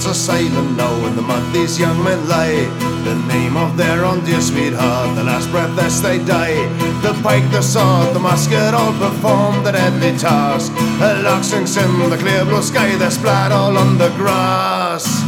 are sailing low in the mud these young men lay. The name of their own dear sweetheart, the last breath as they die. The pike, the sword, the musket all perform the deadly task. A lark sings in the clear blue sky, there's blood all on the grass.